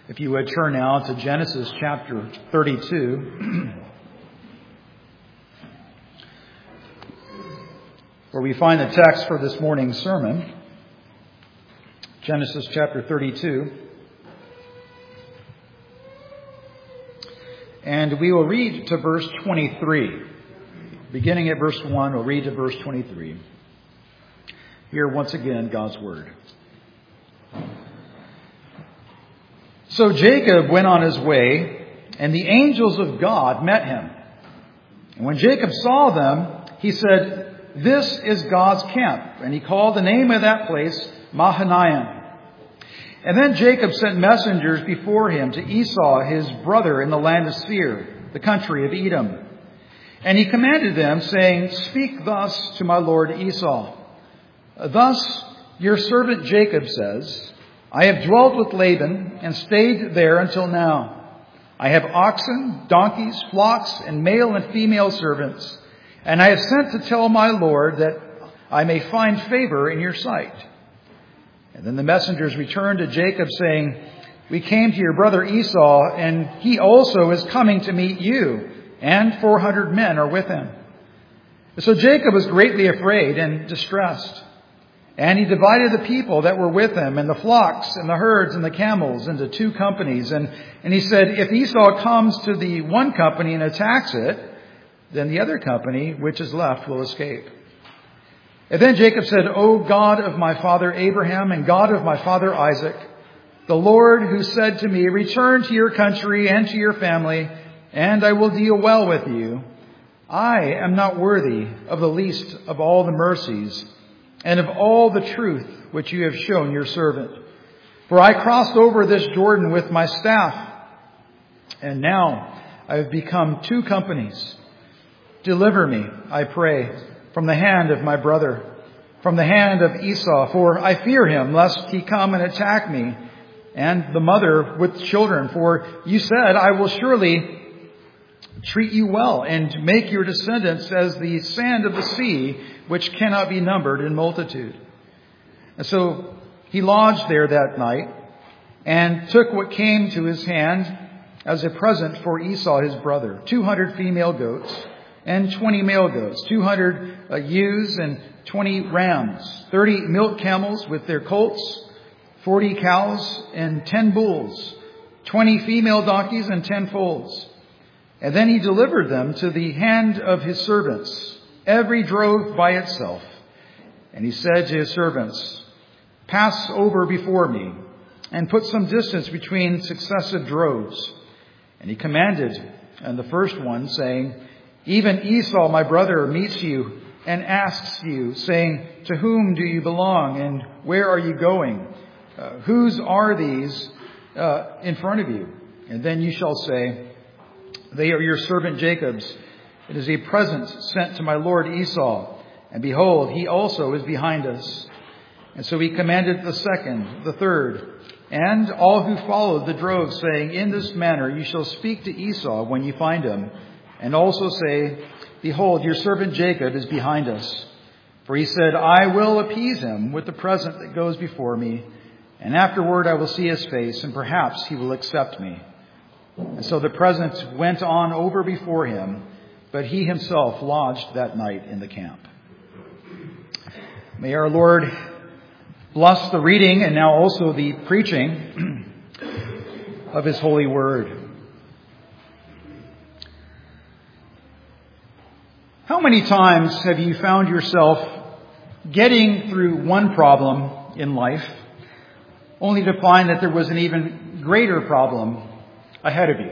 If you would turn now to Genesis chapter 32, where we find the text for this morning's sermon. Genesis chapter 32. And we will read to verse 23. Beginning at verse 1, we'll read to verse 23. Hear once again God's word. So Jacob went on his way, and the angels of God met him. And when Jacob saw them, he said, "This is God's camp." And he called the name of that place Mahanaim. And then Jacob sent messengers before him to Esau, his brother, in the land of Seir, the country of Edom. And he commanded them, saying, "Speak thus to my lord Esau. Thus your servant Jacob says, I have dwelt with Laban and stayed there until now. I have oxen, donkeys, flocks, and male and female servants. And I have sent to tell my lord that I may find favor in your sight." And then the messengers returned to Jacob, saying, "We came to your brother Esau, and he also is coming to meet you, and 400 men are with him." So Jacob was greatly afraid and distressed. And he divided the people that were with him, and the flocks, and the herds, and the camels, into two companies. And he said, "If Esau comes to the one company and attacks it, then the other company, which is left, will escape." And then Jacob said, "O God of my father Abraham, and God of my father Isaac, the Lord who said to me, 'Return to your country and to your family, and I will deal well with you,' I am not worthy of the least of all the mercies and of all the truth which you have shown your servant. For I crossed over this Jordan with my staff, and now I have become two companies. Deliver me, I pray, from the hand of my brother, from the hand of Esau, for I fear him, lest he come and attack me, and the mother with children. For you said, I will surely treat you well, and make your descendants as the sand of the sea, which cannot be numbered in multitude." And so he lodged there that night, and took what came to his hand as a present for Esau his brother, 200 female goats, and 20 male goats, 200 ewes, and 20 rams, 30 milk camels with their colts, 40 cows, and 10 bulls, 20 female donkeys, and 10 foals. And then he delivered them to the hand of his servants, every drove by itself. And he said to his servants, "Pass over before me, and put some distance between successive droves." And he commanded, and the first one, saying, "Even Esau, my brother, meets you and asks you, saying, 'To whom do you belong, and where are you going? Whose are these in front of you?' And then you shall say, 'They are your servant Jacob's. It is a present sent to my lord Esau. And behold, he also is behind us.' And so he commanded the second, the third, and all who followed the drove, saying, 'In this manner you shall speak to Esau when you find him. And also say, Behold, your servant Jacob is behind us. For he said, I will appease him with the present that goes before me. And afterward I will see his face, and perhaps he will accept me.' And so the present went on over before him, but he himself lodged that night in the camp." May our Lord bless the reading and now also the preaching of his holy word. How many times have you found yourself getting through one problem in life, only to find that there was an even greater problem ahead of you?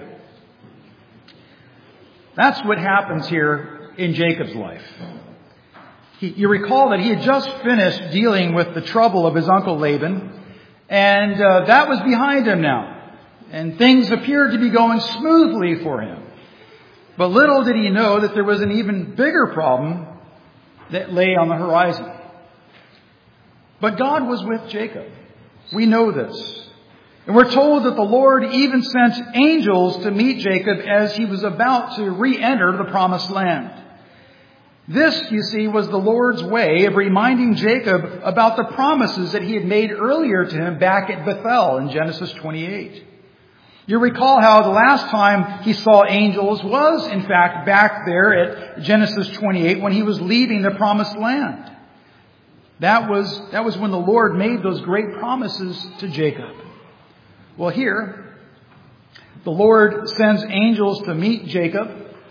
That's what happens here in Jacob's life. You recall that he had just finished dealing with the trouble of his uncle Laban, and that was behind him now. And things appeared to be going smoothly for him. But little did he know that there was an even bigger problem that lay on the horizon. But God was with Jacob. We know this. And we're told that the Lord even sent angels to meet Jacob as he was about to re-enter the promised land. This, you see, was the Lord's way of reminding Jacob about the promises that he had made earlier to him back at Bethel in Genesis 28. You recall how the last time he saw angels was, in fact, back there at Genesis 28 when he was leaving the promised land. That was when the Lord made those great promises to Jacob. Well, here, the Lord sends angels to meet Jacob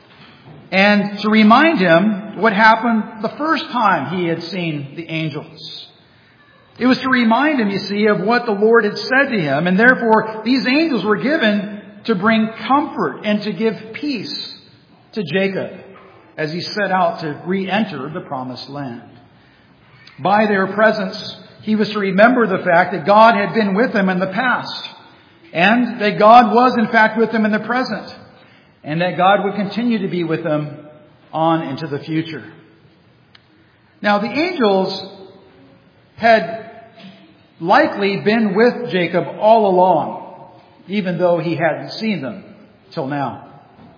and to remind him what happened the first time he had seen the angels. It was to remind him, you see, of what the Lord had said to him. And therefore, these angels were given to bring comfort and to give peace to Jacob as he set out to re-enter the promised land. By their presence, he was to remember the fact that God had been with him in the past, and that God was, in fact, with him in the present, and that God would continue to be with him on into the future. Now, the angels had likely been with Jacob all along, even though he hadn't seen them till now.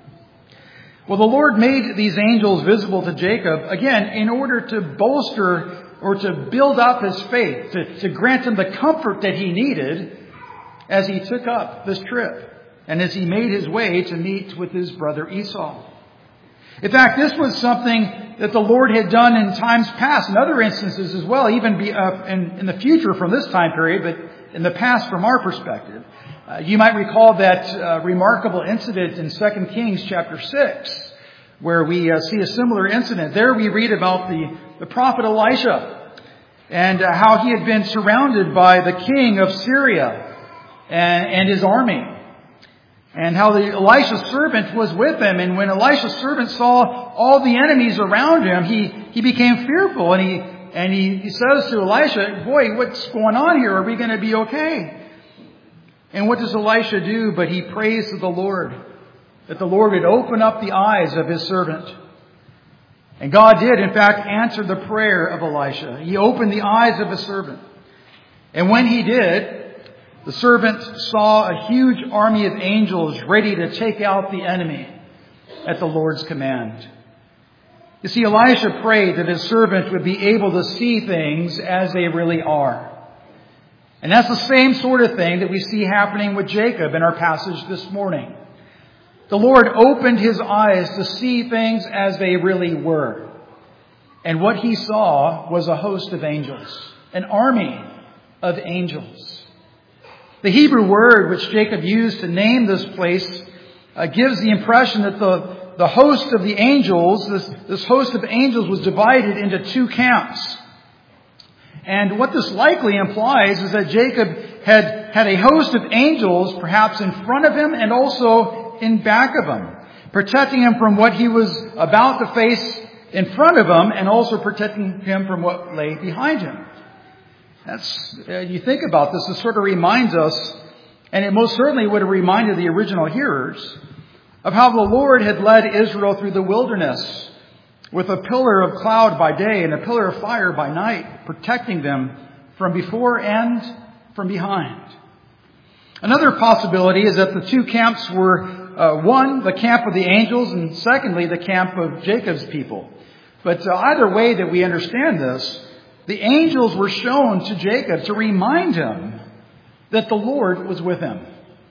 Well, the Lord made these angels visible to Jacob, again, in order to bolster or to build up his faith, to grant him the comfort that he needed as he took up this trip and as he made his way to meet with his brother Esau. In fact, this was something that the Lord had done in times past, in other instances as well, even in the future from this time period, but in the past from our perspective. You might recall that remarkable incident in 2 Kings chapter 6, where we see a similar incident. There we read about the prophet Elisha and how he had been surrounded by the king of Syria and his army. And how Elisha's servant was with him. And when Elisha's servant saw all the enemies around him, he became fearful. And he says to Elisha, "Boy, what's going on here? Are we going to be okay?" And what does Elisha do? But he prays to the Lord, that the Lord would open up the eyes of his servant. And God did, in fact, answer the prayer of Elisha. He opened the eyes of his servant. And when he did, the servant saw a huge army of angels ready to take out the enemy at the Lord's command. You see, Elisha prayed that his servant would be able to see things as they really are. And that's the same sort of thing that we see happening with Jacob in our passage this morning. The Lord opened his eyes to see things as they really were. And what he saw was a host of angels, an army of angels. The Hebrew word which Jacob used to name this place gives the impression that the host of the angels, this host of angels was divided into two camps. And what this likely implies is that Jacob had a host of angels perhaps in front of him and also in back of him, protecting him from what he was about to face in front of him and also protecting him from what lay behind him. You think about this, it sort of reminds us, and it most certainly would have reminded the original hearers, of how the Lord had led Israel through the wilderness with a pillar of cloud by day and a pillar of fire by night, protecting them from before and from behind. Another possibility is that the two camps were, one, the camp of the angels, and secondly, the camp of Jacob's people. But either way that we understand this, the angels were shown to Jacob to remind him that the Lord was with him.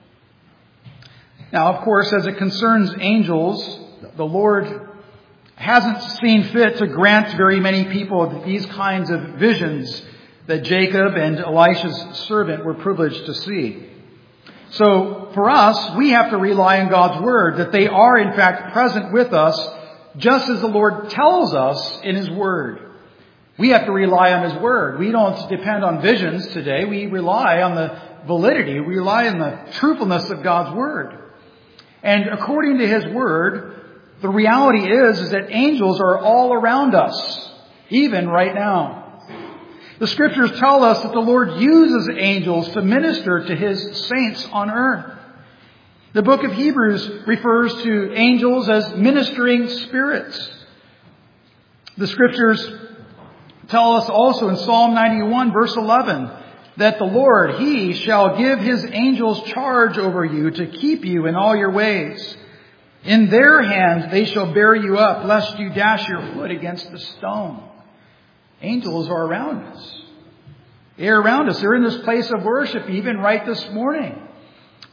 Now, of course, as it concerns angels, the Lord hasn't seen fit to grant very many people these kinds of visions that Jacob and Elisha's servant were privileged to see. So, for us, we have to rely on God's Word, that they are in fact present with us, just as the Lord tells us in His Word. We have to rely on His Word. We don't depend on visions today. We rely on the validity. We rely on the truthfulness of God's Word. And according to His Word, the reality is that angels are all around us, even right now. The Scriptures tell us that the Lord uses angels to minister to His saints on earth. The book of Hebrews refers to angels as ministering spirits. The Scriptures tell us also in Psalm 91 verse 11 that the Lord, He shall give His angels charge over you to keep you in all your ways. In their hands they shall bear you up, lest you dash your foot against the stone. Angels are around us. They're around us. They're in this place of worship even right this morning.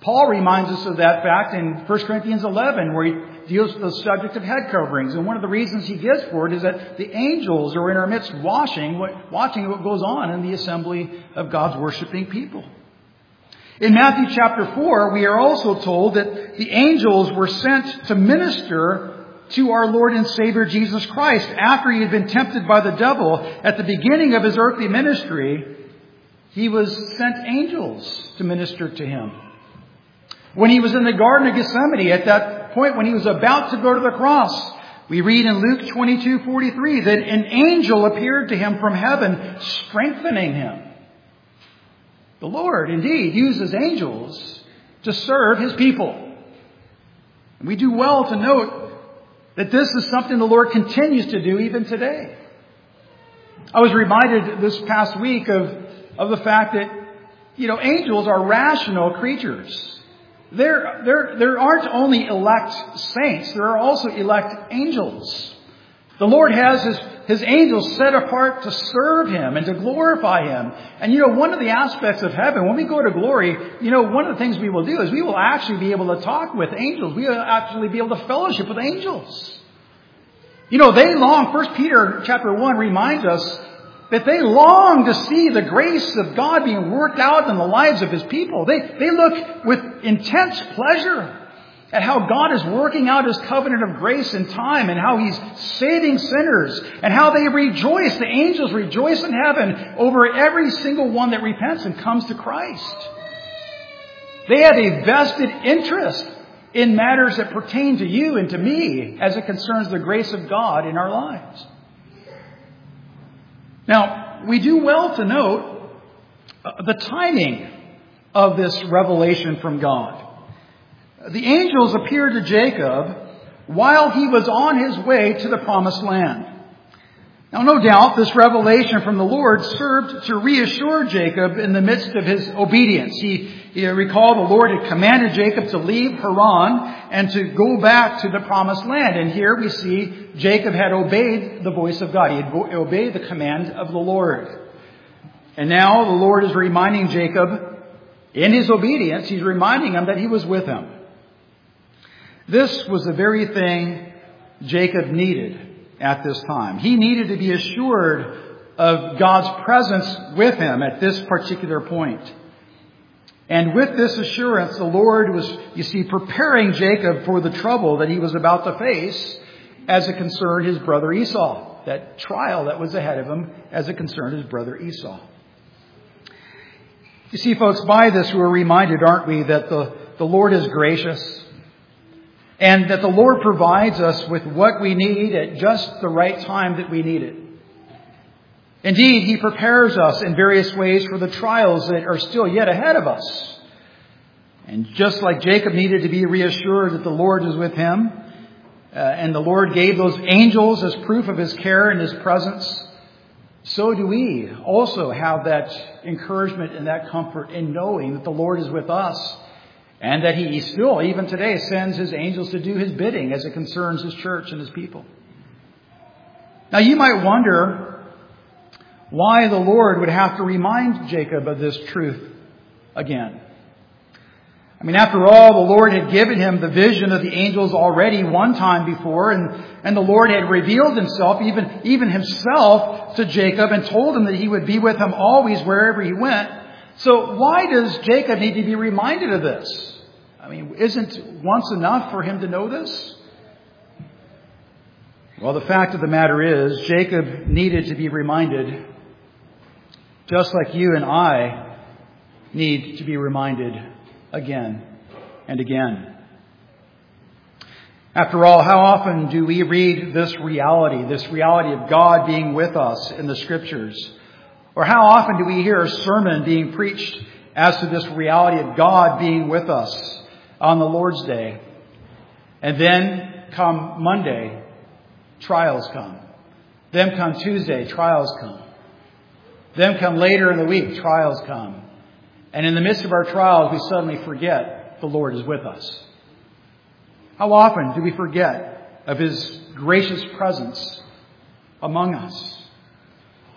Paul reminds us of that fact in 1 Corinthians 11, where he deals with the subject of head coverings. And one of the reasons he gives for it is that the angels are in our midst watching what goes on in the assembly of God's worshiping people. In Matthew chapter 4, we are also told that the angels were sent to minister to our Lord and Savior Jesus Christ after he had been tempted by the devil. At the beginning of his earthly ministry, he was sent angels to minister to him. When he was in the Garden of Gethsemane, at that point when he was about to go to the cross, we read in Luke 22:43 that an angel appeared to him from heaven, strengthening him. The Lord indeed uses angels to serve his people. And we do well to note that this is something the Lord continues to do even today. I was reminded this past week of the fact that, angels are rational creatures. There aren't only elect saints, there are also elect angels. The Lord has His angels set apart to serve Him and to glorify Him. And one of the aspects of heaven, when we go to glory, one of the things we will do is we will actually be able to talk with angels. We will actually be able to fellowship with angels. They long, 1 Peter chapter 1 reminds us that they long to see the grace of God being worked out in the lives of His people. They look with intense pleasure at how God is working out His covenant of grace in time and how He's saving sinners and how they rejoice. The angels rejoice in heaven over every single one that repents and comes to Christ. They have a vested interest in matters that pertain to you and to me as it concerns the grace of God in our lives. Now, we do well to note the timing of this revelation from God. The angels appeared to Jacob while he was on his way to the promised land. Now, no doubt, this revelation from the Lord served to reassure Jacob in the midst of his obedience. You recall the Lord had commanded Jacob to leave Haran and to go back to the promised land. And here we see Jacob had obeyed the voice of God. He had obeyed the command of the Lord. And now the Lord is reminding Jacob, in his obedience, He's reminding him that He was with him. This was the very thing Jacob needed at this time. He needed to be assured of God's presence with him at this particular point. And with this assurance, the Lord was, preparing Jacob for the trouble that he was about to face as it concerned his brother Esau. That trial that was ahead of him as it concerned his brother Esau. You see, folks, by this we're reminded, aren't we, that the Lord is gracious and that the Lord provides us with what we need at just the right time that we need it. Indeed, He prepares us in various ways for the trials that are still yet ahead of us. And just like Jacob needed to be reassured that the Lord is with him, and the Lord gave those angels as proof of His care and His presence, so do we also have that encouragement and that comfort in knowing that the Lord is with us and that He still, even today, sends His angels to do His bidding as it concerns His church and His people. Now, you might wonder why the Lord would have to remind Jacob of this truth again. After all, the Lord had given him the vision of the angels already one time before, and the Lord had revealed Himself, even Himself, to Jacob and told him that He would be with him always wherever he went. So why does Jacob need to be reminded of this? Isn't once enough for him to know this? Well, the fact of the matter is, Jacob needed to be reminded, just like you and I need to be reminded again and again. After all, how often do we read this reality of God being with us in the Scriptures? Or how often do we hear a sermon being preached as to this reality of God being with us on the Lord's Day? And then come Monday, trials come. Then come Tuesday, trials come. Then come later in the week, trials come. And in the midst of our trials, we suddenly forget the Lord is with us. How often do we forget of His gracious presence among us?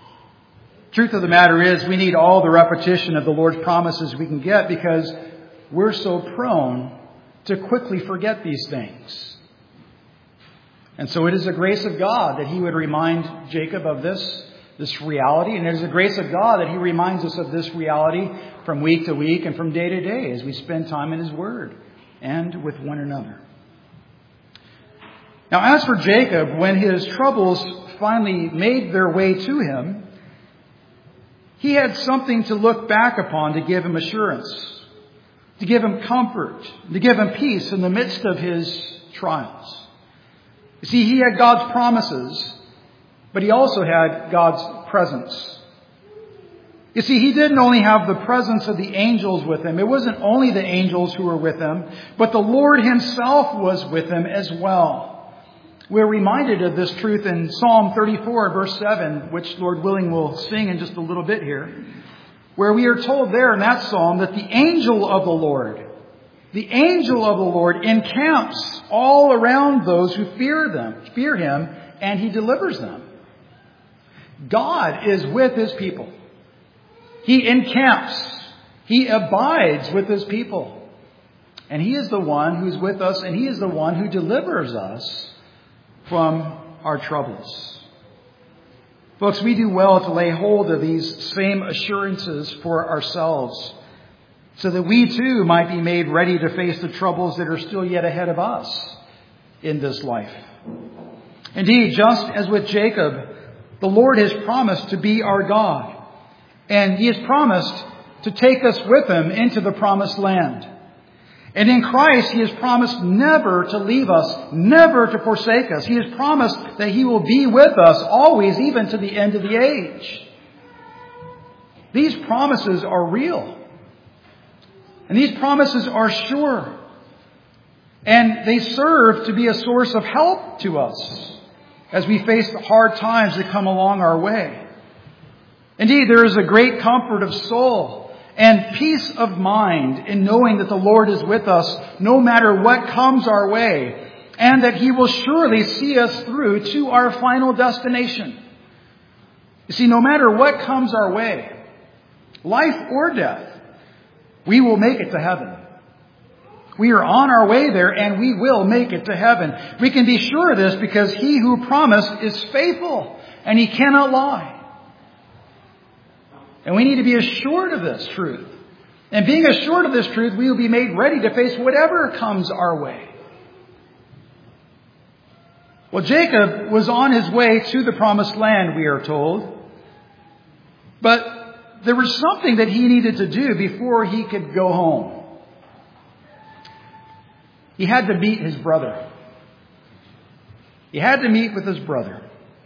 Truth of the matter is, we need all the repetition of the Lord's promises we can get, because we're so prone to quickly forget these things. And so it is the grace of God that he would remind Jacob of this reality. And it is the grace of God that he reminds us of this reality from week to week and from day to day as we spend time in his word and with one another. Now, as for Jacob, when his troubles finally made their way to him, he had something to look back upon to give him assurance, to give him comfort, to give him peace in the midst of his trials. You see, he had God's promises, but he also had God's presence. You see, he didn't only have the presence of the angels with him. It wasn't only the angels who were with him, but the Lord himself was with him as well. We're reminded of this truth in Psalm 34, verse 7, which, Lord willing, we'll sing in just a little bit here, where we are told there in that psalm that the angel of the Lord encamps all around those who fear him, and he delivers them. God is with his people. He encamps. He abides with his people. And he is the one who's with us, and he is the one who delivers us from our troubles. Folks, we do well to lay hold of these same assurances for ourselves so that we too might be made ready to face the troubles that are still yet ahead of us in this life. Indeed, just as with Jacob, the Lord has promised to be our God, and he has promised to take us with him into the promised land. And in Christ, he has promised never to leave us, never to forsake us. He has promised that he will be with us always, even to the end of the age. These promises are real. And these promises are sure. And they serve to be a source of help to us as we face the hard times that come along our way. Indeed, there is a great comfort of soul and peace of mind in knowing that the Lord is with us no matter what comes our way, and that he will surely see us through to our final destination. You see, no matter what comes our way, life or death, we will make it to heaven. We are on our way there, and we will make it to heaven. We can be sure of this because he who promised is faithful, and he cannot lie. And we need to be assured of this truth. And being assured of this truth, we will be made ready to face whatever comes our way. Well, Jacob was on his way to the promised land, we are told. But there was something that he needed to do before he could go home. He had to meet his brother. He had to meet with his brother.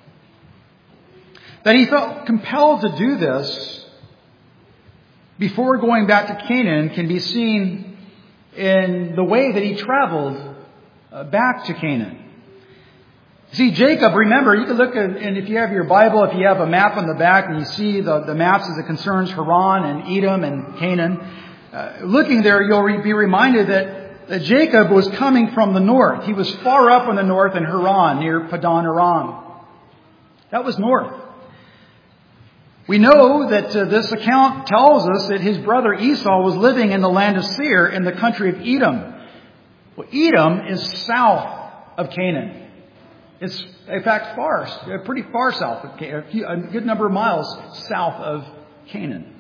That he felt compelled to do this before going back to Canaan can be seen in the way that he traveled back to Canaan. See, Jacob, remember, you can look at, and if you have your Bible, if you have a map on the back and you see the maps as it concerns Haran and Edom and Canaan, looking there, you'll be reminded that Jacob was coming from the north. He was far up in the north in Haran, near Padan Aram. That was north. We know that this account tells us that his brother Esau was living in the land of Seir in the country of Edom. Well, Edom is south of Canaan. It's, in fact, pretty far south of Canaan, a good number of miles south of Canaan.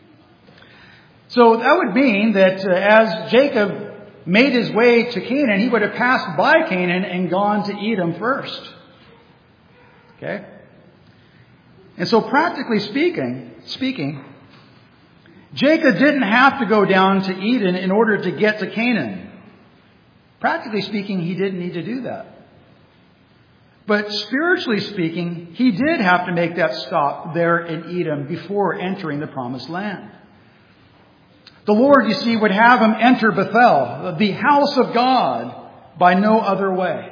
So that would mean that as Jacob made his way to Canaan, he would have passed by Canaan and gone to Edom first. Okay? And so practically speaking, Jacob didn't have to go down to Eden in order to get to Canaan. Practically speaking, he didn't need to do that. But spiritually speaking, he did have to make that stop there in Edom before entering the promised land. The Lord, you see, would have him enter Bethel, the house of God, by no other way.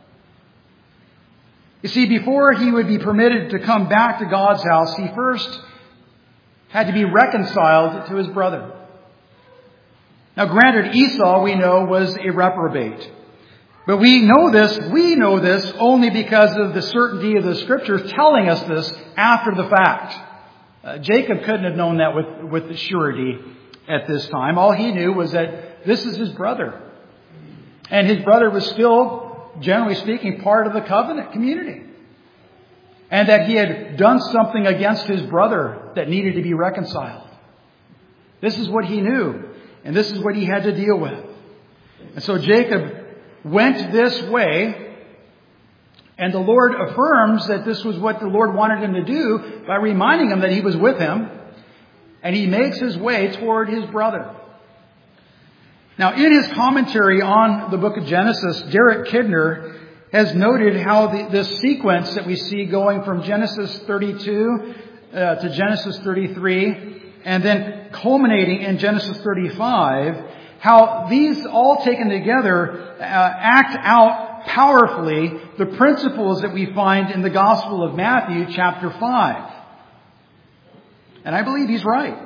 You see, before he would be permitted to come back to God's house, he first had to be reconciled to his brother. Now, granted, Esau, we know, was a reprobate. But we know this only because of the certainty of the Scriptures telling us this after the fact. Jacob couldn't have known that with surety at this time. All he knew was that this is his brother. And his brother was still, generally speaking, part of the covenant community. And that he had done something against his brother that needed to be reconciled. This is what he knew. And this is what he had to deal with. And so Jacob went this way. And the Lord affirms that this was what the Lord wanted him to do by reminding him that he was with him. And he makes his way toward his brother. Now, in his commentary on the book of Genesis, Derek Kidner has noted how this sequence that we see going from Genesis 32 to Genesis 33, and then culminating in Genesis 35, how these all taken together act out powerfully the principles that we find in the Gospel of Matthew chapter 5. And I believe he's right.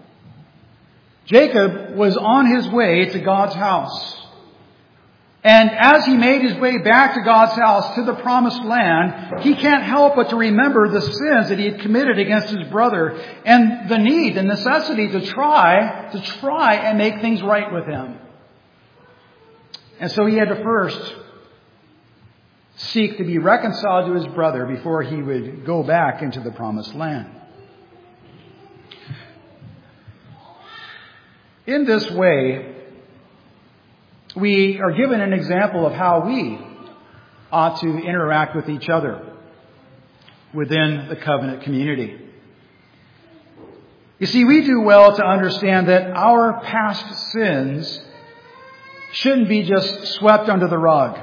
Jacob was on his way to God's house. And as he made his way back to God's house, to the promised land, he can't help but to remember the sins that he had committed against his brother and the need, the necessity to try and make things right with him. And so he had to first seek to be reconciled to his brother before he would go back into the promised land. In this way, we are given an example of how we ought to interact with each other within the covenant community. You see, we do well to understand that our past sins shouldn't be just swept under the rug.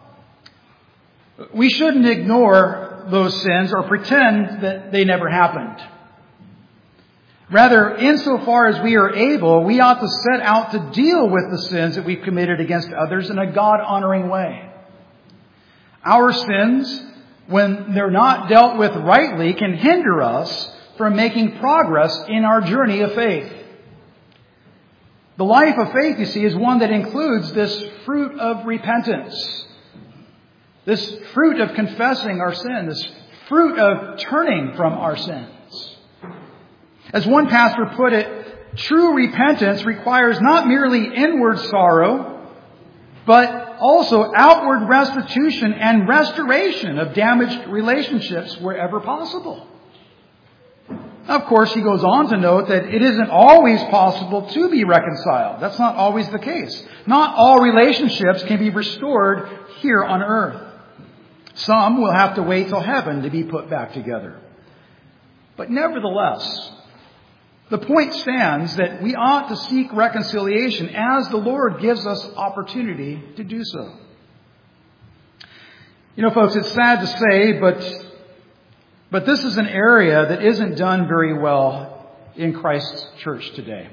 We shouldn't ignore those sins or pretend that they never happened. Rather, insofar as we are able, we ought to set out to deal with the sins that we've committed against others in a God-honoring way. Our sins, when they're not dealt with rightly, can hinder us from making progress in our journey of faith. The life of faith, you see, is one that includes this fruit of repentance. This fruit of confessing our sin. This fruit of turning from our sins. As one pastor put it, true repentance requires not merely inward sorrow, but also outward restitution and restoration of damaged relationships wherever possible. Of course, he goes on to note that it isn't always possible to be reconciled. That's not always the case. Not all relationships can be restored here on earth. Some will have to wait till heaven to be put back together. But nevertheless, the point stands that we ought to seek reconciliation as the Lord gives us opportunity to do so. You know, folks, it's sad to say, but this is an area that isn't done very well in Christ's church today.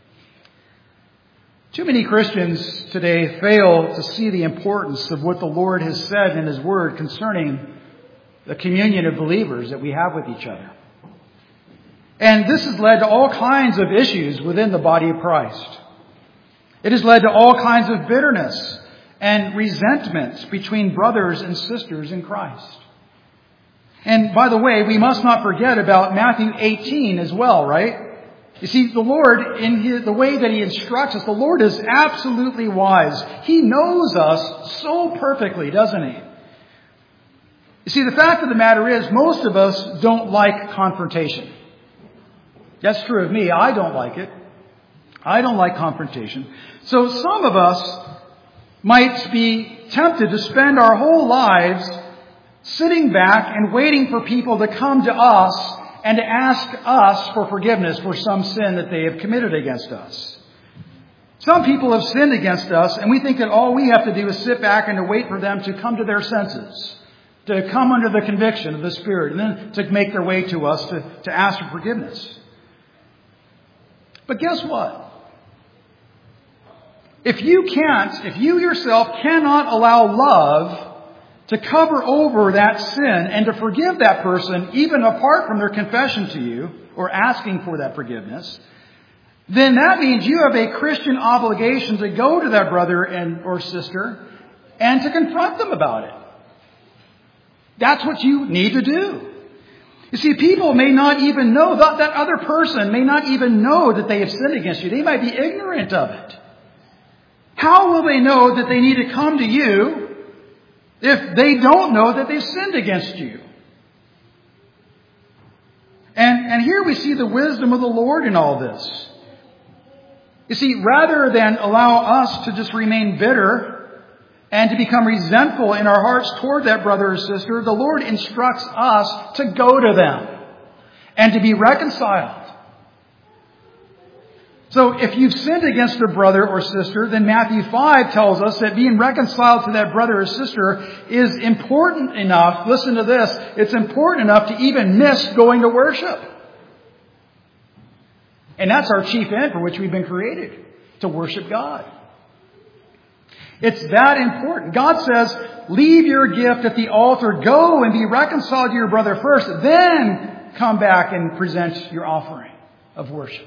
Too many Christians today fail to see the importance of what the Lord has said in His Word concerning the communion of believers that we have with each other. And this has led to all kinds of issues within the body of Christ. It has led to all kinds of bitterness and resentment between brothers and sisters in Christ. And by the way, we must not forget about Matthew 18 as well, right? You see, the Lord, in the way that He instructs us, the Lord is absolutely wise. He knows us so perfectly, doesn't He? You see, the fact of the matter is, most of us don't like confrontation. That's true of me. I don't like it. I don't like confrontation. So some of us might be tempted to spend our whole lives sitting back and waiting for people to come to us and to ask us for forgiveness for some sin that they have committed against us. Some people have sinned against us, and we think that all we have to do is sit back and to wait for them to come to their senses, to come under the conviction of the Spirit, and then to make their way to us to ask for forgiveness. But guess what? If you yourself cannot allow love to cover over that sin and to forgive that person, even apart from their confession to you or asking for that forgiveness, then that means you have a Christian obligation to go to that brother or sister and to confront them about it. That's what you need to do. You see, people may not even know, that other person may not even know that they have sinned against you. They might be ignorant of it. how will they know that they need to come to you if they don't know that they've sinned against you? And here we see the wisdom of the Lord in all this. You see, rather than allow us to just remain bitter and to become resentful in our hearts toward that brother or sister, the Lord instructs us to go to them and to be reconciled. So if you've sinned against a brother or sister, then Matthew 5 tells us that being reconciled to that brother or sister is important enough. Listen to this. It's important enough to even miss going to worship. And that's our chief end for which we've been created, to worship God. It's that important. God says, leave your gift at the altar, go and be reconciled to your brother first, then come back and present your offering of worship.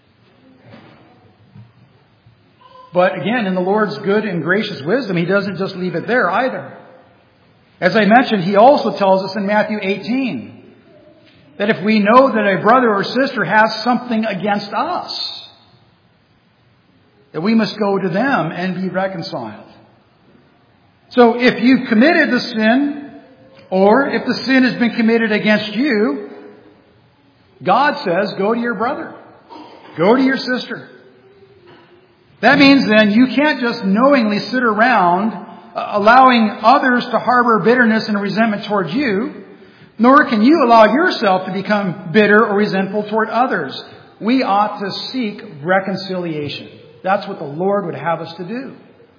But again, in the Lord's good and gracious wisdom, He doesn't just leave it there either. As I mentioned, He also tells us in Matthew 18 that if we know that a brother or sister has something against us, that we must go to them and be reconciled. So if you've committed the sin, or if the sin has been committed against you, God says, go to your brother. Go to your sister. That means then you can't just knowingly sit around allowing others to harbor bitterness and resentment towards you, nor can you allow yourself to become bitter or resentful toward others. We ought to seek reconciliation. That's what the Lord would have us to do.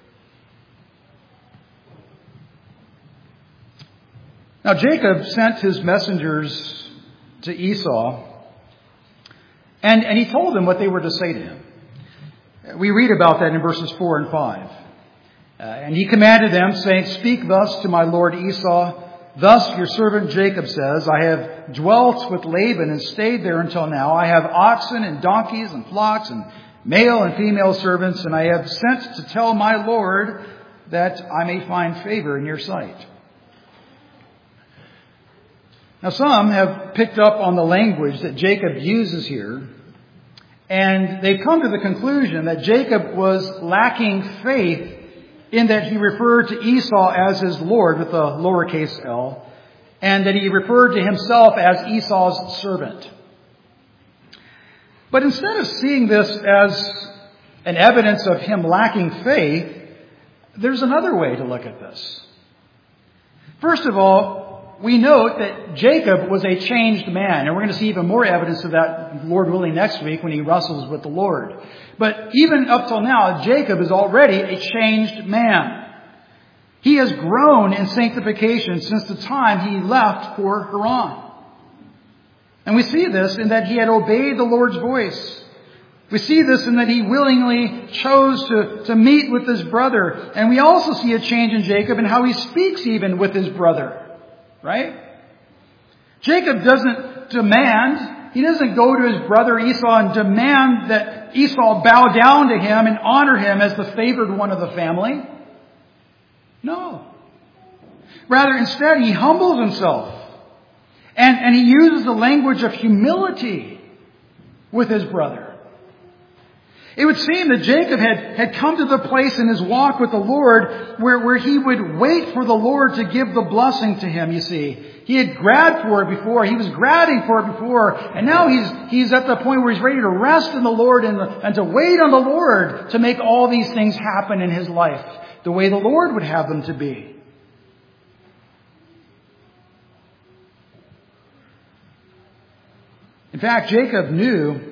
Now Jacob sent his messengers to Esau, and he told them what they were to say to him. We read about that in verses 4 and 5. And he commanded them, saying, speak thus to my lord Esau. Thus your servant Jacob says, I have dwelt with Laban and stayed there until now. I have oxen and donkeys and flocks and male and female servants, and I have sent to tell my Lord that I may find favor in your sight. Now some have picked up on the language that Jacob uses here, and they've come to the conclusion that Jacob was lacking faith in that he referred to Esau as his Lord with a lowercase l, and that he referred to himself as Esau's servant. But instead of seeing this as an evidence of him lacking faith, there's another way to look at this. First of all, we note that Jacob was a changed man, and we're going to see even more evidence of that, Lord willing, next week when he wrestles with the Lord. But even up till now, Jacob is already a changed man. He has grown in sanctification since the time he left for Haran. And we see this in that he had obeyed the Lord's voice. We see this in that he willingly chose to meet with his brother. And we also see a change in Jacob in how he speaks even with his brother. Right? Jacob doesn't demand, he doesn't go to his brother Esau and demand that Esau bow down to him and honor him as the favored one of the family. No. Rather, instead, he humbles himself. And he uses the language of humility with his brother. It would seem that Jacob had come to the place in his walk with the Lord where he would wait for the Lord to give the blessing to him, you see. He had grabbed for it before. He was grabbing for it before. And now he's at the point where he's ready to rest in the Lord and to wait on the Lord to make all these things happen in his life the way the Lord would have them to be. In fact, Jacob knew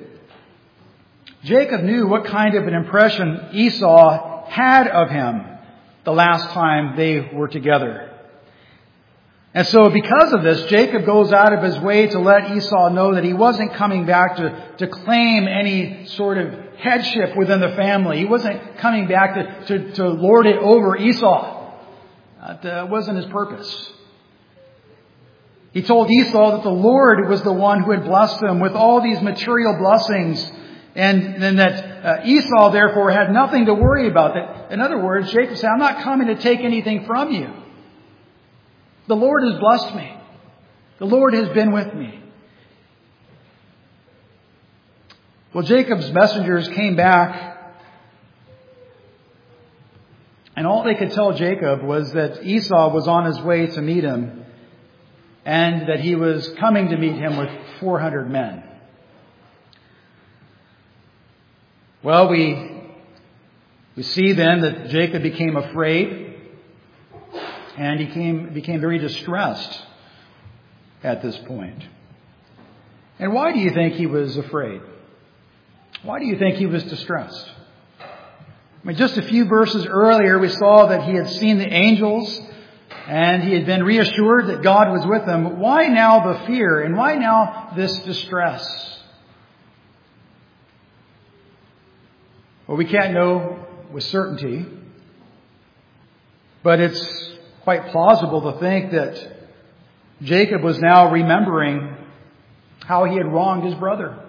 what kind of an impression Esau had of him the last time they were together. And so because of this, Jacob goes out of his way to let Esau know that he wasn't coming back to claim any sort of headship within the family. He wasn't coming back to lord it over Esau. That wasn't his purpose. He told Esau that the Lord was the one who had blessed him with all these material blessings, and then that Esau, therefore, had nothing to worry about. That, in other words, Jacob said, I'm not coming to take anything from you. The Lord has blessed me. The Lord has been with me. Well, Jacob's messengers came back And all they could tell Jacob was that Esau was on his way to meet him and that he was coming to meet him with 400 men. Well, we see then that Jacob became afraid and he became very distressed at this point. And why do you think he was afraid? Why do you think he was distressed? I mean, just a few verses earlier, we saw that he had seen the angels and he had been reassured that God was with him. Why now the fear and why now this distress? Well, we can't know with certainty, but it's quite plausible to think that Jacob was now remembering how he had wronged his brother.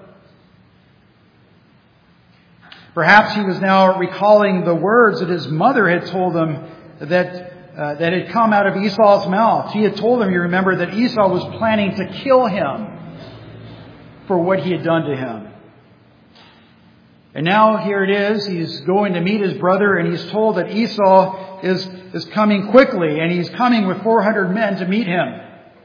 Perhaps he was now recalling the words that his mother had told him that had come out of Esau's mouth. She had told him, you remember, that Esau was planning to kill him for what he had done to him. And now here it is, he's going to meet his brother and he's told that Esau is coming quickly and he's coming with 400 men to meet him.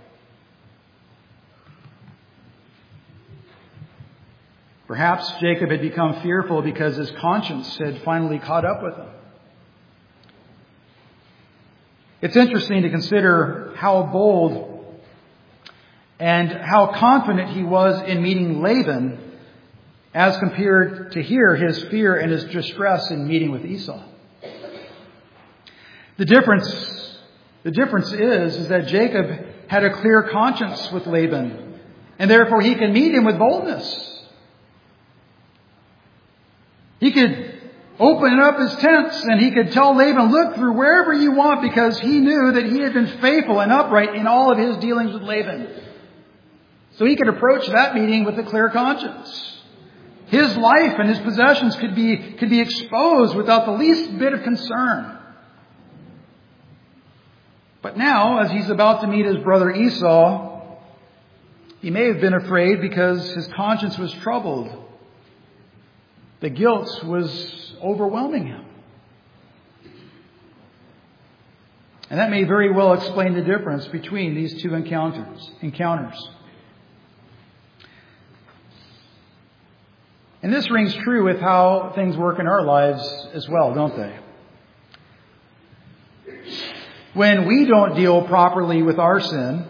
Perhaps Jacob had become fearful because his conscience had finally caught up with him. It's interesting to consider how bold and how confident he was in meeting Laban as compared to here his fear and his distress in meeting with Esau. The difference is that Jacob had a clear conscience with Laban, and therefore he can meet him with boldness. He could open up his tents and he could tell Laban, look through wherever you want, because he knew that he had been faithful and upright in all of his dealings with Laban. So he could approach that meeting with a clear conscience. His life and his possessions could be exposed without the least bit of concern. But now, as he's about to meet his brother Esau, he may have been afraid because his conscience was troubled. The guilt was overwhelming him. And that may very well explain the difference between these two encounters. And this rings true with how things work in our lives as well, don't they? When we don't deal properly with our sin,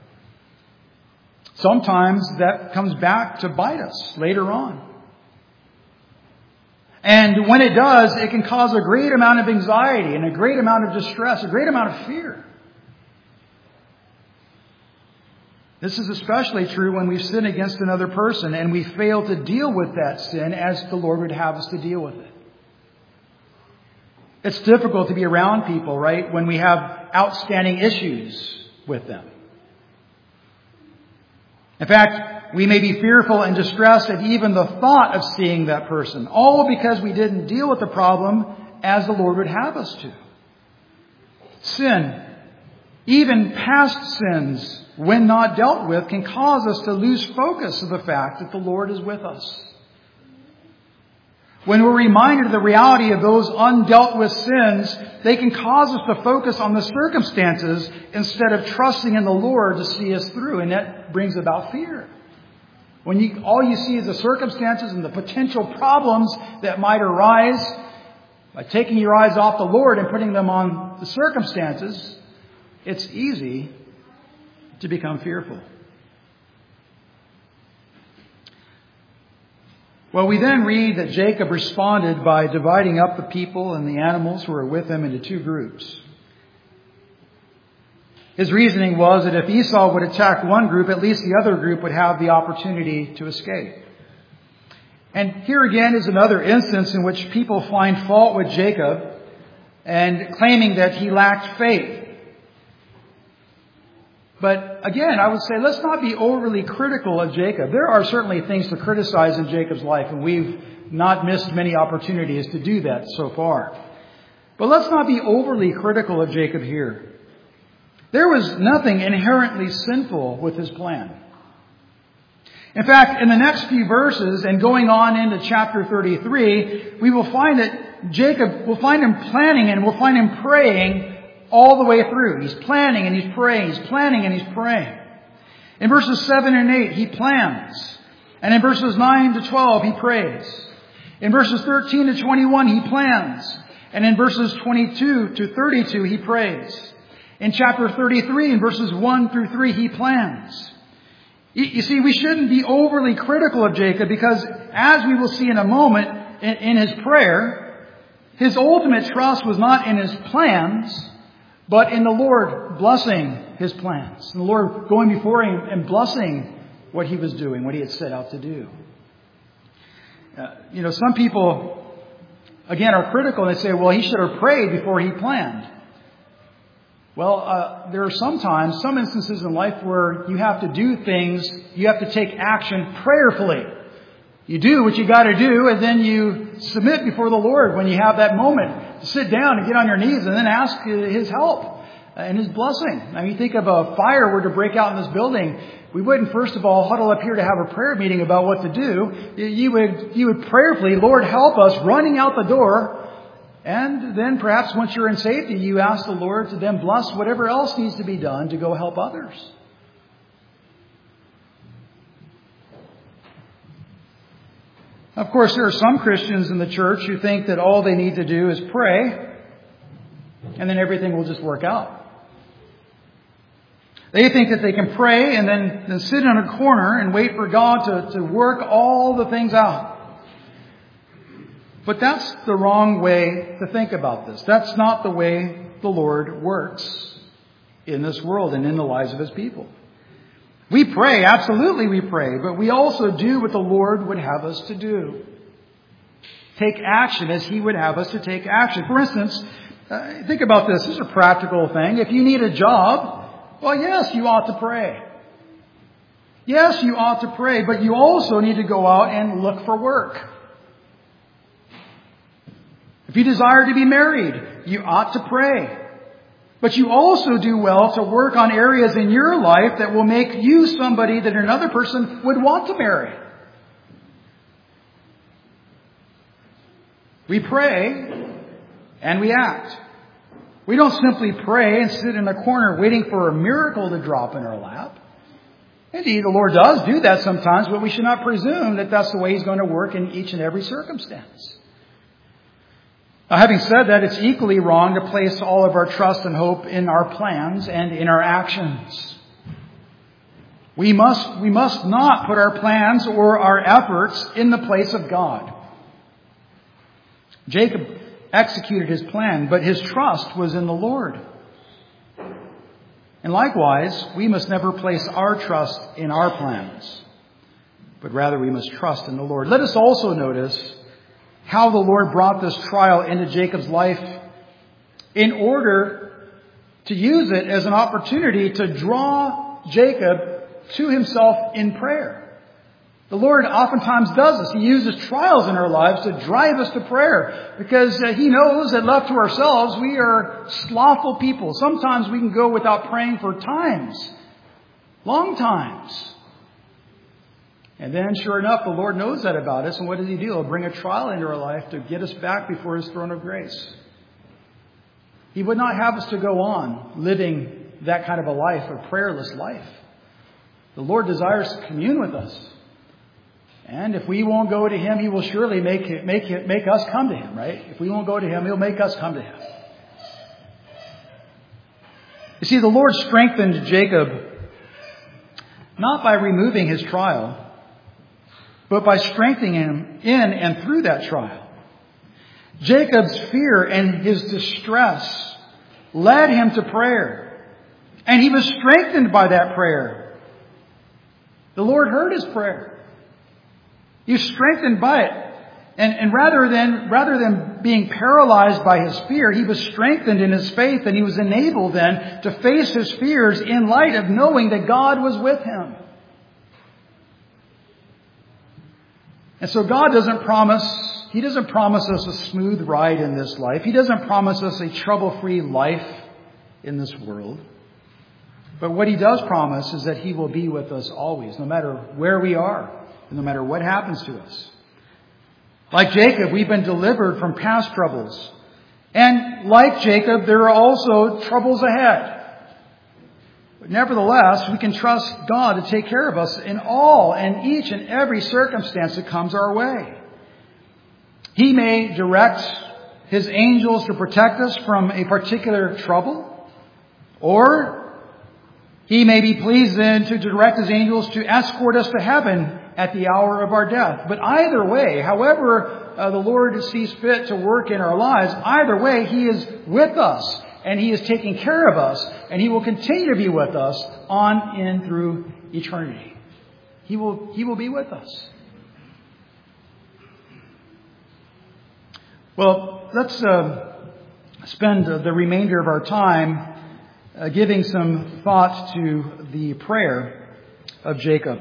sometimes that comes back to bite us later on. And when it does, it can cause a great amount of anxiety and a great amount of distress, a great amount of fear. This is especially true when we sin against another person and we fail to deal with that sin as the Lord would have us to deal with it. It's difficult to be around people, right, when we have outstanding issues with them. In fact, we may be fearful and distressed at even the thought of seeing that person, all because we didn't deal with the problem as the Lord would have us to. Sin, even past sins, when not dealt with, can cause us to lose focus of the fact that the Lord is with us. When we're reminded of the reality of those undealt with sins, they can cause us to focus on the circumstances instead of trusting in the Lord to see us through. And that brings about fear. When all you see is the circumstances and the potential problems that might arise, by taking your eyes off the Lord and putting them on the circumstances, it's easy to become fearful. Well, we then read that Jacob responded by dividing up the people and the animals who were with him into two groups. His reasoning was that if Esau would attack one group, at least the other group would have the opportunity to escape. And here again is another instance in which people find fault with Jacob and claiming that he lacked faith. But again, I would say let's not be overly critical of Jacob. There are certainly things to criticize in Jacob's life, and we've not missed many opportunities to do that so far. But let's not be overly critical of Jacob here. There was nothing inherently sinful with his plan. In fact, in the next few verses and going on into chapter 33, we will find that Jacob, we'll find him planning and we'll find him praying all the way through. He's planning and he's praying. He's planning and he's praying. In verses 7 and 8, he plans. And in verses 9 to 12, he prays. In verses 13 to 21, he plans. And in verses 22 to 32, he prays. In chapter 33, in verses 1 through 3, he plans. You see, we shouldn't be overly critical of Jacob because, as we will see in a moment, in his prayer, his ultimate trust was not in his plans, but in the Lord blessing his plans. And the Lord going before him and blessing what he was doing, what he had set out to do. Some people, again, are critical and they say, well, he should have prayed before he planned. Well, there are sometimes, some instances in life where you have to do things, you have to take action prayerfully. You do what you got to do, and then you submit before the Lord when you have that moment to sit down and get on your knees and then ask His help and His blessing. I mean, think of a fire were to break out in this building. We wouldn't, first of all, huddle up here to have a prayer meeting about what to do. You would prayerfully, Lord, help us, running out the door. And then perhaps once you're in safety, you ask the Lord to then bless whatever else needs to be done to go help others. Of course, there are some Christians in the church who think that all they need to do is pray, and then everything will just work out. They think that they can pray and then sit in a corner and wait for God to work all the things out. But that's the wrong way to think about this. That's not the way the Lord works in this world and in the lives of His people. We pray, absolutely we pray, but we also do what the Lord would have us to do. Take action as He would have us to take action. For instance, think about this. This is a practical thing. If you need a job, well, yes, you ought to pray. Yes, you ought to pray, but you also need to go out and look for work. If you desire to be married, you ought to pray. But you also do well to work on areas in your life that will make you somebody that another person would want to marry. We pray and we act. We don't simply pray and sit in a corner waiting for a miracle to drop in our lap. Indeed, the Lord does do that sometimes, but we should not presume that that's the way He's going to work in each and every circumstance. Now, having said that, it's equally wrong to place all of our trust and hope in our plans and in our actions. We must not put our plans or our efforts in the place of God. Jacob executed his plan, but his trust was in the Lord. And likewise, we must never place our trust in our plans, but rather we must trust in the Lord. Let us also notice how the Lord brought this trial into Jacob's life in order to use it as an opportunity to draw Jacob to Himself in prayer. The Lord oftentimes does this. He uses trials in our lives to drive us to prayer because He knows that left to ourselves, we are slothful people. Sometimes we can go without praying for times, long times. And then, sure enough, the Lord knows that about us. And what does He do? He'll bring a trial into our life to get us back before His throne of grace. He would not have us to go on living that kind of a life, a prayerless life. The Lord desires to commune with us. And if we won't go to Him, He will surely make us come to Him, right? If we won't go to Him, He'll make us come to Him. You see, the Lord strengthened Jacob not by removing his trial, but by strengthening him in and through that trial. Jacob's fear and his distress led him to prayer. And he was strengthened by that prayer. The Lord heard his prayer. He was strengthened by it. And rather than being paralyzed by his fear, he was strengthened in his faith, and he was enabled then to face his fears in light of knowing that God was with him. And so God doesn't promise us a smooth ride in this life. He doesn't promise us a trouble-free life in this world. But what He does promise is that He will be with us always, no matter where we are, and no matter what happens to us. Like Jacob, we've been delivered from past troubles. And like Jacob, there are also troubles ahead. But nevertheless, we can trust God to take care of us in all and each and every circumstance that comes our way. He may direct His angels to protect us from a particular trouble, or He may be pleased then to direct His angels to escort us to heaven at the hour of our death. But either way, however the Lord sees fit to work in our lives, either way, He is with us, and He is taking care of us, and He will continue to be with us on in through eternity. He will be with us. Well, let's spend the remainder of our time giving some thought to the prayer of Jacob.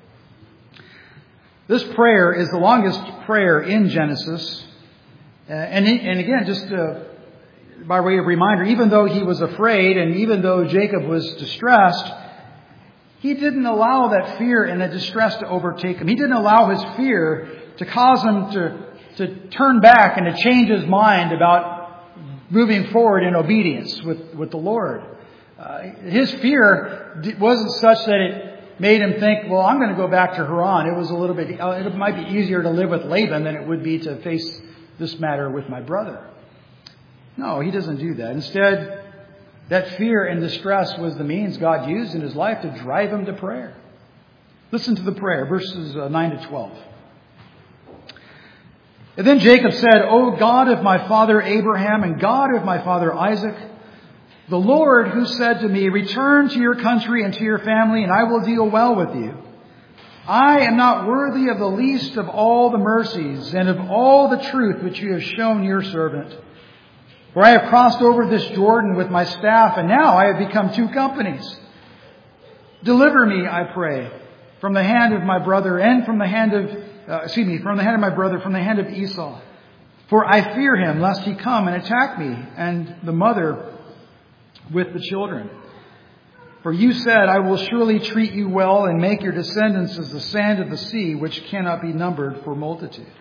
This prayer is the longest prayer in Genesis. And again, just by way of reminder, even though he was afraid and even though Jacob was distressed, he didn't allow that fear and that distress to overtake him. He didn't allow his fear to cause him to turn back and to change his mind about moving forward in obedience with the Lord. His fear wasn't such that it made him think, well, I'm going to go back to Haran. It might be easier to live with Laban than it would be to face this matter with my brother. No, he doesn't do that. Instead, that fear and distress was the means God used in his life to drive him to prayer. Listen to the prayer, verses 9 to 12. And then Jacob said, O God of my father Abraham and God of my father Isaac, the Lord who said to me, return to your country and to your family, and I will deal well with you. I am not worthy of the least of all the mercies and of all the truth which you have shown your servant. For I have crossed over this Jordan with my staff, and now I have become two companies. Deliver me, I pray, from the hand of my brother and from the hand of Esau. For I fear him, lest he come and attack me and the mother with the children. For you said, I will surely treat you well and make your descendants as the sand of the sea, which cannot be numbered for multitude.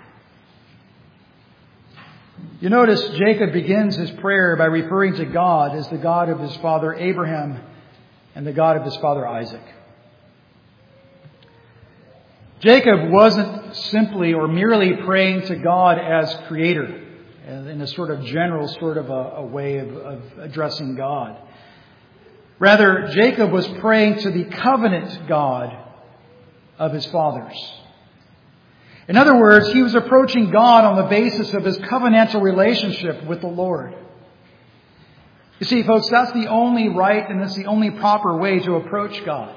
You notice Jacob begins his prayer by referring to God as the God of his father Abraham and the God of his father Isaac. Jacob wasn't simply or merely praying to God as creator in a sort of general a way of addressing God. Rather, Jacob was praying to the covenant God of his fathers. In other words, he was approaching God on the basis of his covenantal relationship with the Lord. You see, folks, that's the only right and that's the only proper way to approach God.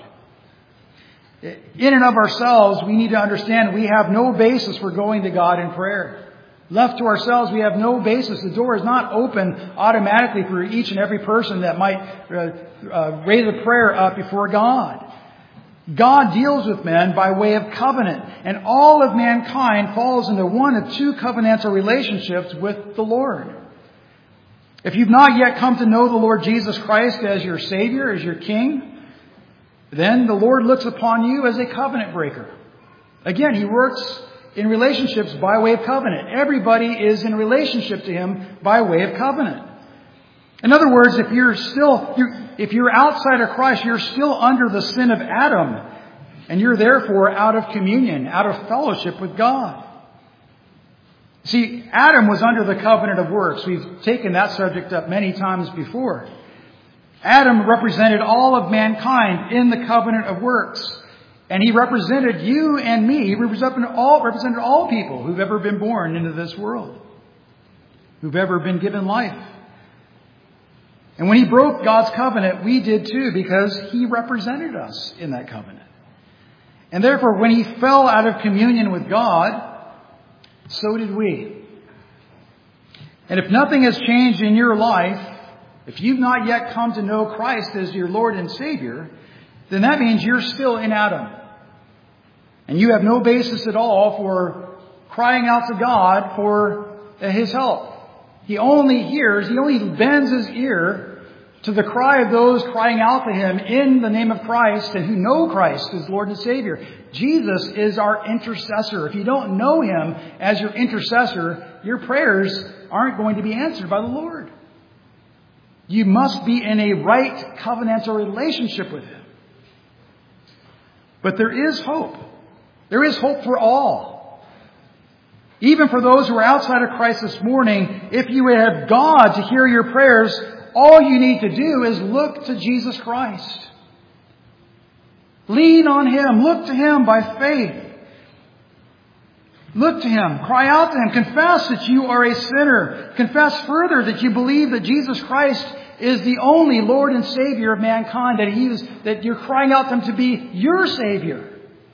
In and of ourselves, we need to understand we have no basis for going to God in prayer. Left to ourselves, we have no basis. The door is not open automatically for each and every person that might raise a prayer up before God. God deals with men by way of covenant, and all of mankind falls into one of two covenantal relationships with the Lord. If you've not yet come to know the Lord Jesus Christ as your Savior, as your King, then the Lord looks upon you as a covenant breaker. Again, He works in relationships by way of covenant. Everybody is in relationship to Him by way of covenant. In other words, if you're outside of Christ, you're still under the sin of Adam, and you're therefore out of communion, out of fellowship with God. See, Adam was under the covenant of works. We've taken that subject up many times before. Adam represented all of mankind in the covenant of works. And he represented you and me. He represented all people who've ever been born into this world, who've ever been given life. And when he broke God's covenant, we did too, because he represented us in that covenant. And therefore, when he fell out of communion with God, so did we. And if nothing has changed in your life, if you've not yet come to know Christ as your Lord and Savior, then that means you're still in Adam. And you have no basis at all for crying out to God for His help. He only bends His ear to the cry of those crying out to Him in the name of Christ and who know Christ as Lord and Savior. Jesus is our intercessor. If you don't know Him as your intercessor, your prayers aren't going to be answered by the Lord. You must be in a right covenantal relationship with Him. But there is hope. There is hope for all. Even for those who are outside of Christ this morning, if you have God to hear your prayers, all you need to do is look to Jesus Christ. Lean on Him. Look to Him by faith. Look to Him. Cry out to Him. Confess that you are a sinner. Confess further that you believe that Jesus Christ is the only Lord and Savior of mankind, that you're crying out to Him to be your Savior.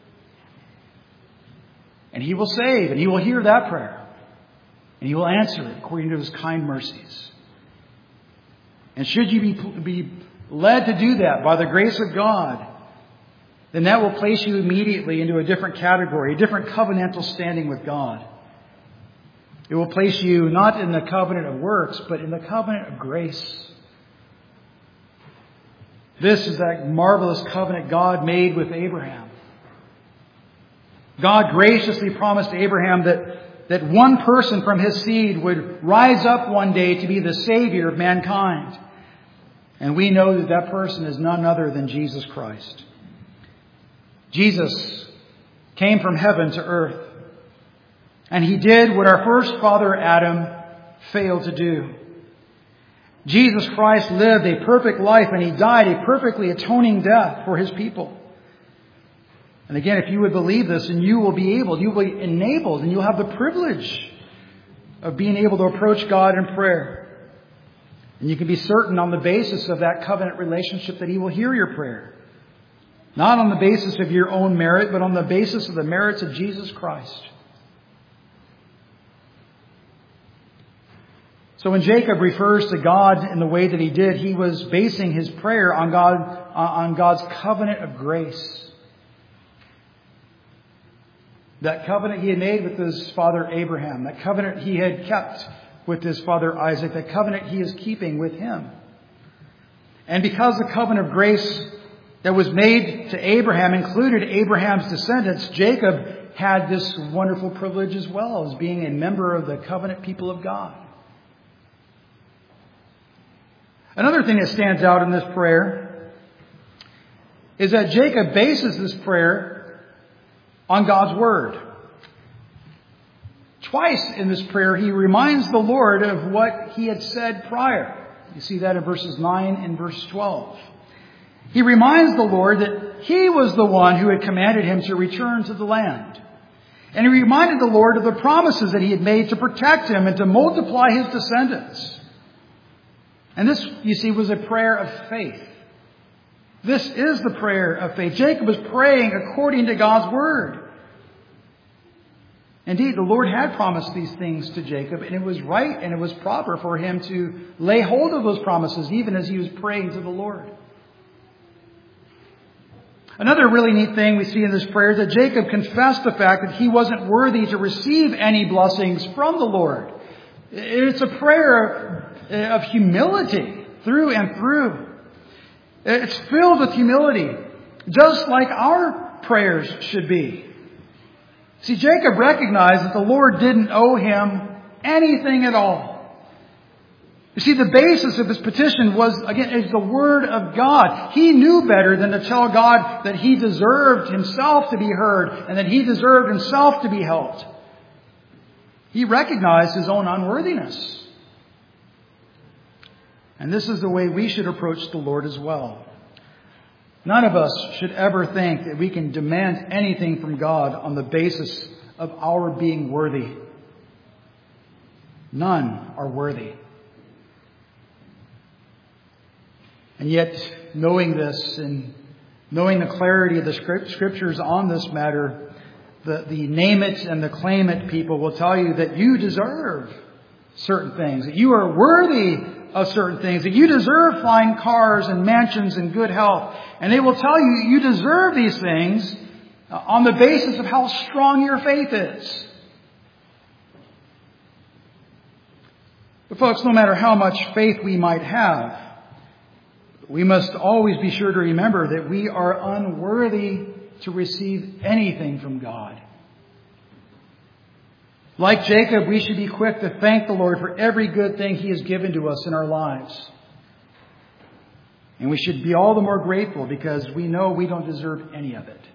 And He will save, and He will hear that prayer. And He will answer it according to His kind mercies. And should you be led to do that by the grace of God, then that will place you immediately into a different category, a different covenantal standing with God. It will place you not in the covenant of works, but in the covenant of grace. This is that marvelous covenant God made with Abraham. God graciously promised Abraham that one person from his seed would rise up one day to be the Savior of mankind. And we know that that person is none other than Jesus Christ. Jesus came from heaven to earth. And He did what our first father Adam failed to do. Jesus Christ lived a perfect life and He died a perfectly atoning death for His people. And again, if you would believe this, and you will be enabled, and you'll have the privilege of being able to approach God in prayer. And you can be certain on the basis of that covenant relationship that He will hear your prayer. Not on the basis of your own merit, but on the basis of the merits of Jesus Christ. So when Jacob refers to God in the way that he did, he was basing his prayer on God's covenant of grace. That covenant he had made with his father Abraham. That covenant he had kept with his father Isaac. That covenant he is keeping with him. And because the covenant of grace that was made to Abraham included Abraham's descendants, Jacob had this wonderful privilege as well as being a member of the covenant people of God. Another thing that stands out in this prayer is that Jacob bases this prayer on God's Word. Twice in this prayer, he reminds the Lord of what he had said prior. You see that in verses 9 and verse 12. He reminds the Lord that He was the one who had commanded him to return to the land. And he reminded the Lord of the promises that He had made to protect him and to multiply his descendants. And this, you see, was a prayer of faith. This is the prayer of faith. Jacob was praying according to God's Word. Indeed, the Lord had promised these things to Jacob, and it was right and it was proper for him to lay hold of those promises, even as he was praying to the Lord. Another really neat thing we see in this prayer is that Jacob confessed the fact that he wasn't worthy to receive any blessings from the Lord. It's a prayer of humility through and through. It's filled with humility, just like our prayers should be. See, Jacob recognized that the Lord didn't owe him anything at all. You see, the basis of his petition was, again, is the Word of God. He knew better than to tell God that he deserved himself to be heard and that he deserved himself to be helped. He recognized his own unworthiness. And this is the way we should approach the Lord as well. None of us should ever think that we can demand anything from God on the basis of our being worthy. None are worthy. And yet, knowing this and knowing the clarity of the Scriptures on this matter, the name it and the claim it people will tell you that you deserve certain things, that you are worthy of certain things, that you deserve flying cars and mansions and good health. And they will tell you you deserve these things on the basis of how strong your faith is. But folks, no matter how much faith we might have, we must always be sure to remember that we are unworthy to receive anything from God. Like Jacob, we should be quick to thank the Lord for every good thing He has given to us in our lives. And we should be all the more grateful because we know we don't deserve any of it.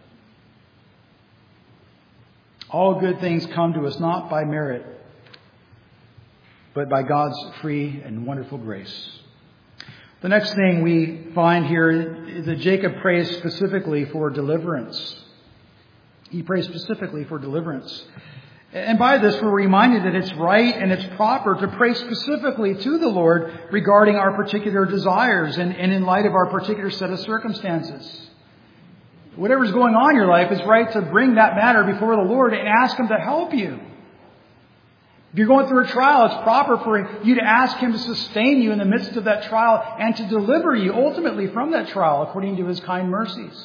All good things come to us not by merit, but by God's free and wonderful grace. The next thing we find here is that Jacob prays specifically for deliverance. He prays specifically for deliverance. And by this, we're reminded that it's right and it's proper to pray specifically to the Lord regarding our particular desires and in light of our particular set of circumstances. Whatever's going on in your life, it's right to bring that matter before the Lord and ask Him to help you. If you're going through a trial, it's proper for you to ask Him to sustain you in the midst of that trial and to deliver you ultimately from that trial according to His kind mercies.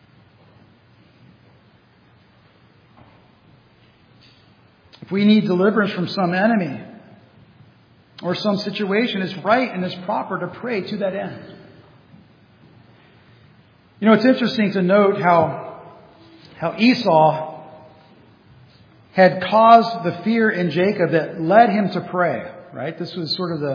If we need deliverance from some enemy or some situation, it's right and it's proper to pray to that end. You know, it's interesting to note how Esau had caused the fear in Jacob that led him to pray. Right? This was sort of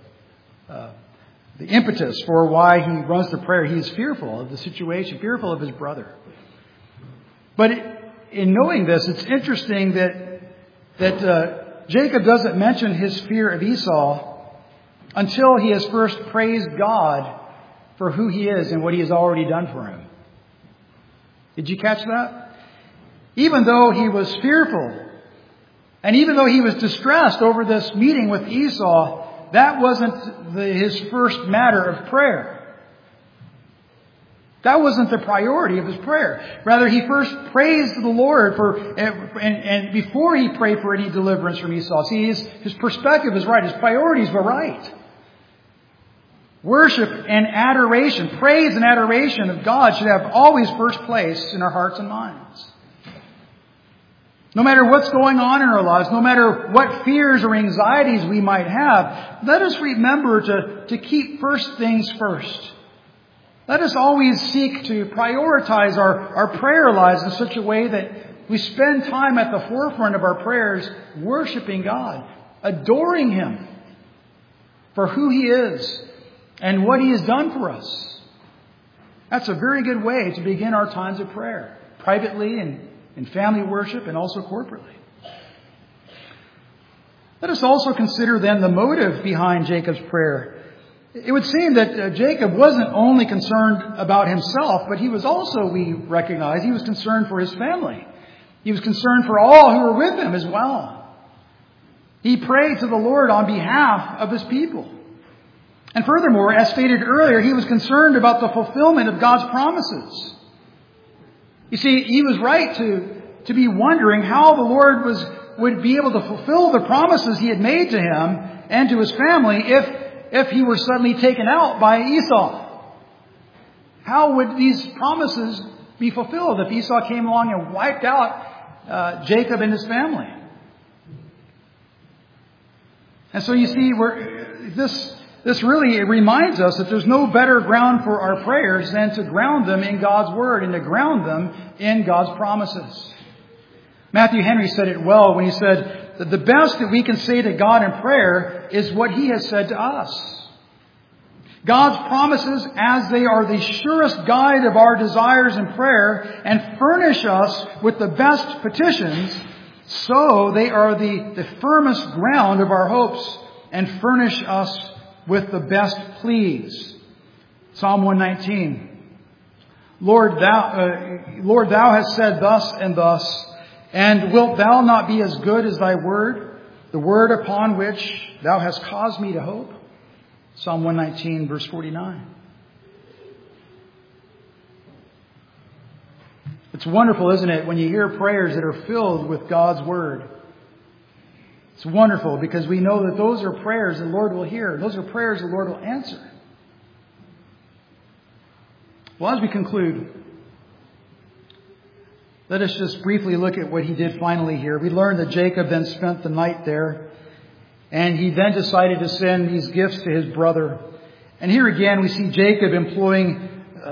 the impetus for why he runs to prayer. He's fearful of the situation, fearful of his brother. But in knowing this, it's interesting that Jacob doesn't mention his fear of Esau until he has first praised God for who He is and what He has already done for him. Did you catch that? Even though he was fearful, and even though he was distressed over this meeting with Esau, that wasn't his first matter of prayer. That wasn't the priority of his prayer. Rather, he first praised the Lord and before he prayed for any deliverance from Esau. See, his perspective is right. His priorities were right. Worship and adoration, praise and adoration of God should have always first place in our hearts and minds. No matter what's going on in our lives, no matter what fears or anxieties we might have, let us remember to keep first things first. Let us always seek to prioritize our prayer lives in such a way that we spend time at the forefront of our prayers worshiping God, adoring Him for who He is and what He has done for us. That's a very good way to begin our times of prayer, privately and in family worship and also corporately. Let us also consider then the motive behind Jacob's prayer. It would seem that Jacob wasn't only concerned about himself, but he was also, we recognize, he was concerned for his family. He was concerned for all who were with him as well. He prayed to the Lord on behalf of His people. And furthermore, as stated earlier, he was concerned about the fulfillment of God's promises. You see, he was right to be wondering how the Lord would be able to fulfill the promises He had made to him and to his family if he were suddenly taken out by Esau. How would these promises be fulfilled if Esau came along and wiped out Jacob and his family? And so you see, this really reminds us that there's no better ground for our prayers than to ground them in God's Word and to ground them in God's promises. Matthew Henry said it well when he said that the best that we can say to God in prayer is what He has said to us. God's promises, as they are the surest guide of our desires in prayer and furnish us with the best petitions, so they are the firmest ground of our hopes and furnish us with the best pleas. Psalm 119. Lord, thou hast said thus and thus, and wilt thou not be as good as thy word, the word upon which thou hast caused me to hope? Psalm 119, verse 49. It's wonderful, isn't it, when you hear prayers that are filled with God's Word. It's wonderful because we know that those are prayers the Lord will hear. Those are prayers the Lord will answer. Well, as we conclude, let us just briefly look at what he did finally here. We learned that Jacob then spent the night there, and he then decided to send these gifts to his brother. And here again we see Jacob employing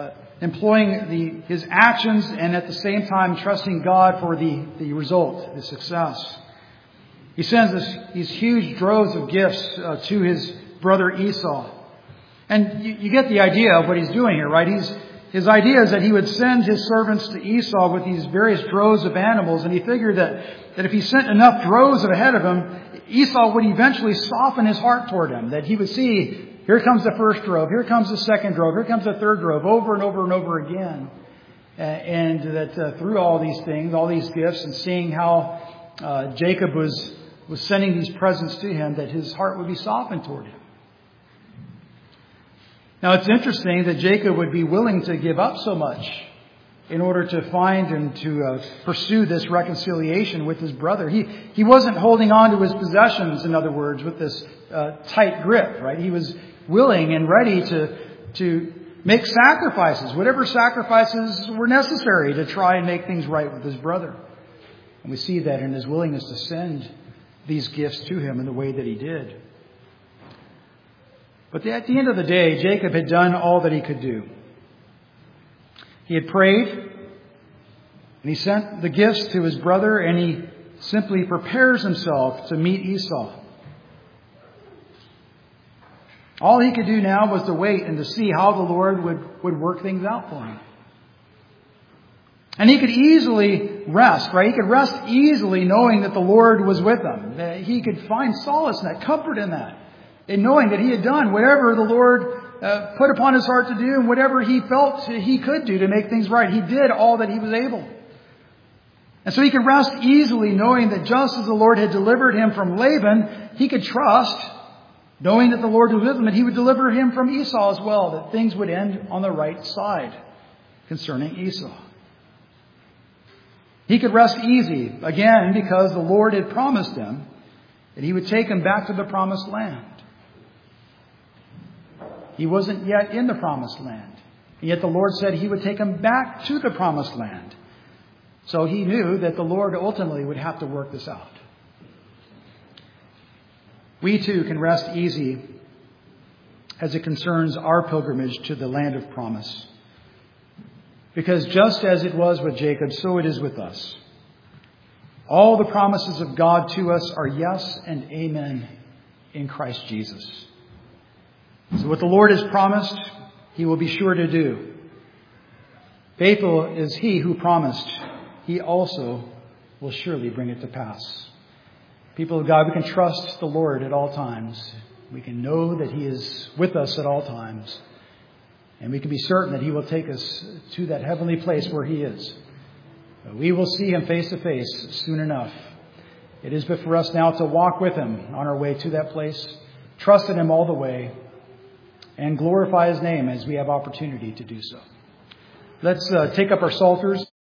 his actions and at the same time trusting God for the result, the success. He sends these huge droves of gifts to his brother Esau. And you get the idea of what he's doing here, right? His idea is that he would send his servants to Esau with these various droves of animals, and he figured that if he sent enough droves ahead of him, Esau would eventually soften his heart toward him, that he would see, here comes the first drove, here comes the second drove, here comes the third drove, over and over and over again. And that through all these things, all these gifts, and seeing how Jacob was sending these presents to him, that his heart would be softened toward him. Now it's interesting that Jacob would be willing to give up so much in order to find and to pursue this reconciliation with his brother. He wasn't holding on to his possessions, in other words, with this tight grip, right? He was willing and ready to make sacrifices, whatever sacrifices were necessary to try and make things right with his brother. And we see that in his willingness to send these gifts to him in the way that he did. But at the end of the day, Jacob had done all that he could do. He had prayed, and he sent the gifts to his brother, and he simply prepares himself to meet Esau. All he could do now was to wait and to see how the Lord would work things out for him. And he could easily rest, right? He could rest easily knowing that the Lord was with him. That he could find solace in that, comfort in that. In knowing that he had done whatever the Lord put upon his heart to do and whatever he felt he could do to make things right. He did all that he was able. And so he could rest easily knowing that just as the Lord had delivered him from Laban, he could trust, knowing that the Lord was with him, that he would deliver him from Esau as well, that things would end on the right side concerning Esau. He could rest easy, again, because the Lord had promised him that he would take him back to the promised land. He wasn't yet in the promised land. And yet the Lord said he would take him back to the promised land. So he knew that the Lord ultimately would have to work this out. We too can rest easy as it concerns our pilgrimage to the land of promise. Because just as it was with Jacob, so it is with us. All the promises of God to us are yes and amen in Christ Jesus. So what the Lord has promised, he will be sure to do. Faithful is he who promised. He also will surely bring it to pass. People of God, we can trust the Lord at all times. We can know that he is with us at all times. And we can be certain that he will take us to that heavenly place where he is. We will see him face to face soon enough. It is but for us now to walk with him on our way to that place, trust in him all the way, and glorify his name as we have opportunity to do so. Let's take up our psalters.